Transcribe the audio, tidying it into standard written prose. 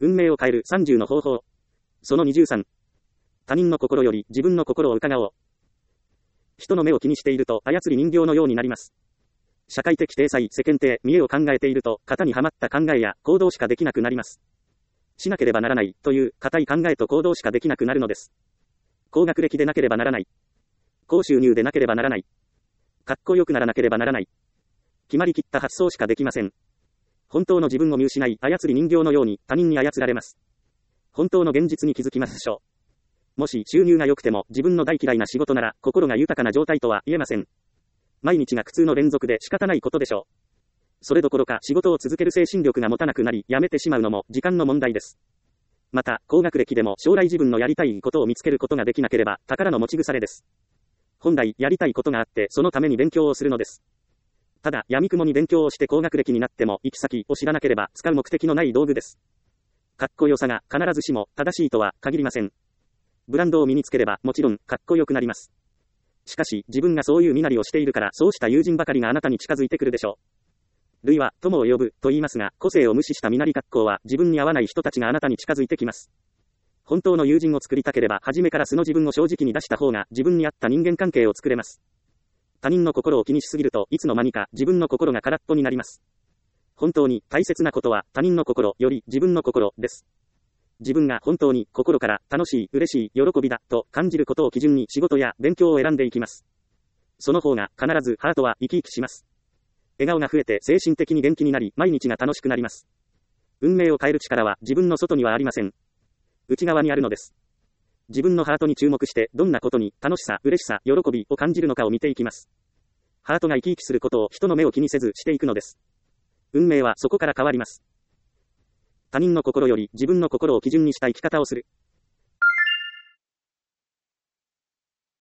運命を変える30の方法。その23。他人の心より自分の心を伺おう。人の目を気にしていると操り人形のようになります。社会的体裁、世間体、見栄を考えていると、型にはまった考えや行動しかできなくなります。しなければならないという固い考えと行動しかできなくなるのです。高学歴でなければならない。高収入でなければならない。かっこよくならなければならない。決まりきった発想しかできません。本当の自分を見失い、操り人形のように他人に操られます。本当の現実に気づきましょう。もし収入が良くても自分の大嫌いな仕事なら心が豊かな状態とは言えません。毎日が苦痛の連続で仕方ないことでしょう。それどころか仕事を続ける精神力が持たなくなり、辞めてしまうのも時間の問題です。また、高学歴でも将来自分のやりたいことを見つけることができなければ宝の持ち腐れです。本来やりたいことがあってそのために勉強をするのです。ただ、闇雲に勉強をして高学歴になっても行き先を知らなければ使う目的のない道具です。かっこよさが必ずしも正しいとは限りません。ブランドを身につければもちろんかっこよくなります。しかし、自分がそういう身なりをしているからそうした友人ばかりがあなたに近づいてくるでしょう。類は友を呼ぶと言いますが、個性を無視した身なり格好は自分に合わない人たちがあなたに近づいてきます。本当の友人を作りたければ初めから素の自分を正直に出した方が自分に合った人間関係を作れます。他人の心を気にしすぎるといつの間にか自分の心が空っぽになります。本当に大切なことは他人の心より自分の心です。自分が本当に心から楽しい、嬉しい、喜びだと感じることを基準に仕事や勉強を選んでいきます。その方が必ずハートは生き生きします。笑顔が増えて精神的に元気になり毎日が楽しくなります。運命を変える力は自分の外にはありません。内側にあるのです。自分のハートに注目してどんなことに楽しさ、嬉しさ、喜びを感じるのかを見ていきます。ハートが生き生きすることを人の目を気にせずしていくのです。運命はそこから変わります。他人の心より自分の心を基準にした生き方をする。